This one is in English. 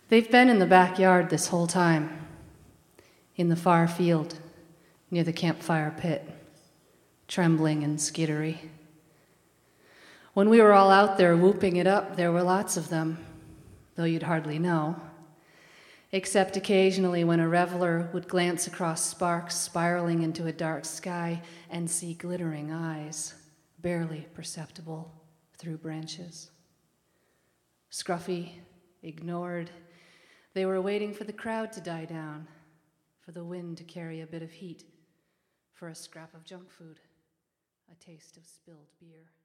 They've been in the backyard this whole time, in the far field, near the campfire pit, trembling and skittery. When we were all out there whooping it up, there were lots of them, though you'd hardly know, except occasionally when a reveler would glance across sparks spiraling into a dark sky and see glittering eyes, barely perceptible through branches. Scruffy, ignored, they were waiting for the crowd to die down, for the wind to carry a bit of heat, for a scrap of junk food, a taste of spilled beer.